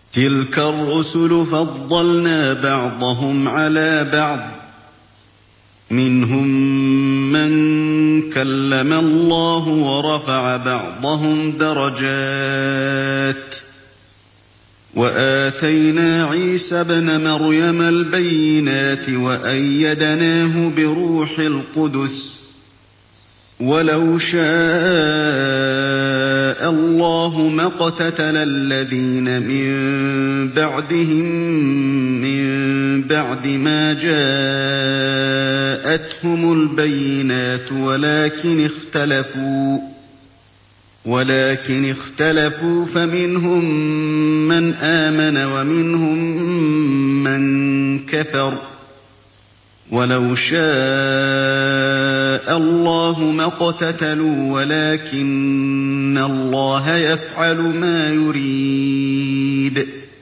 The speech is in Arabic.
تِلْكَ الرُّسُلُ فَضَّلْنَا بَعْضَهُمْ عَلَىٰ بَعْضٍ ۖ مِّنْهُم مَّن كَلَّمَ اللَّهُ وَرَفَعَ بَعْضَهُمْ دَرَجَاتٍ ۚ وَآتَيْنَا عِيسَى ابْنَ مَرْيَمَ الْبَيِّنَاتِ وَأَيَّدْنَاهُ بِرُوحِ الْقُدُسِ ۗ وَلَوْ شَاءَ اللَّهُ مَا اقْتَتَلَ الَّذِينَ مِن بَعْدِهِم مِّن بَعْدِ مَا جَاءَتْهُمُ الْبَيِّنَاتُ وَلَٰكِنِ اخْتَلَفُوا فَمِنْهُم مَّنْ آمَنَ وَمِنْهُم مَّن كَفَرَ ۚ وَلَوْ شَاءَ اللَّهُ مَا اقْتَتَلُوا وَلَٰكِنَّ اللَّهَ يَفْعَلُ مَا يُرِيدُ